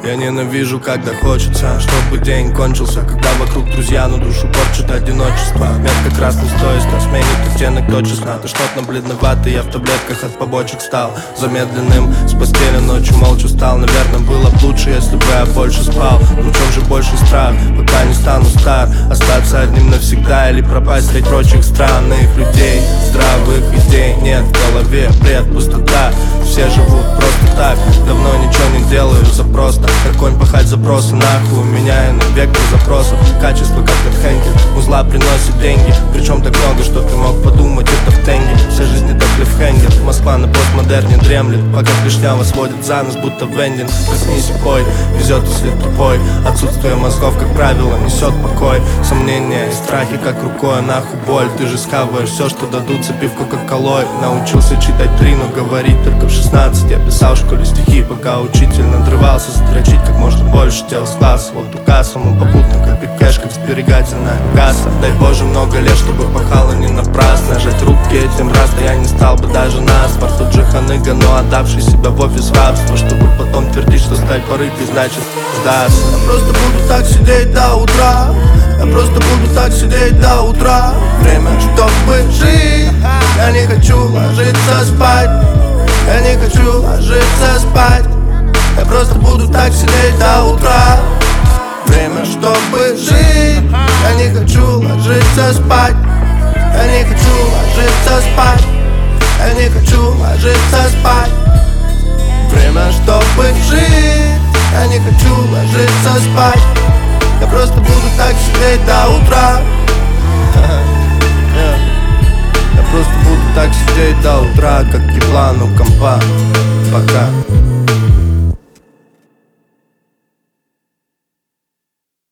Я ненавижу, когда хочется, чтобы день кончился, когда вокруг друзья, но душу корчит одиночество. Метка красный стоит, на смене оттенок до честна. Ты что-то бледноватый, я в таблетках от побочек стал замедленным, с постели ночью молча стал. Наверное, было б лучше, если бы я больше спал. Но в чем же больше страх, пока не стану стар? Остаться одним навсегда или пропасть среди прочих странных людей? Здравых идей нет в голове, бред, пустота. Все живут просто так, давно ничего не делаю за просто. Как конь пахать запросы, нахуй у меня иной вектор запросов. Качество как Хэнкель, узла приносит деньги. Причем так много, что ты мог подумать, это в тенге. Вся жизнь это клиффхенгер, Москва на постмодерне дремлет, пока клешня сводит за нас, будто вендинг. Проснись и пой, везет, если тупой. Отсутствие мозгов, как правило, несет покой. Сомнения и страхи, как рукой, нахуй боль. Ты же схаваешь все, что дадут, цепив кока-колой. Научился читать 3, но говорить только в 16. Я писал в школе стихи, пока учитель надрывался задрочить как можно больше тел с класса. Вот указ, он попутно, как пикеш, как сберегательная касса. Дай Боже много лет, чтобы пахало не напрасно. Жать руки этим раз, да я не стал бы даже наспор. Тот же ханыга, но отдавший себя в офис рабства, чтобы потом твердить, что стать порыкой значит сдаться. Я просто буду так сидеть до утра. Я просто буду так сидеть до утра. Время, чтобы жить. Я не хочу ложиться спать. Я не хочу ложиться спать. Я просто буду так сидеть до утра. Время, чтобы жить. Я не хочу ложиться спать. Я не хочу ложиться спать. Я не хочу ложиться спать. Время, чтобы жить. Я не хочу ложиться спать. Я просто буду так сидеть до утра. Я просто буду так сидеть до утра, как еблан у компа. Пока.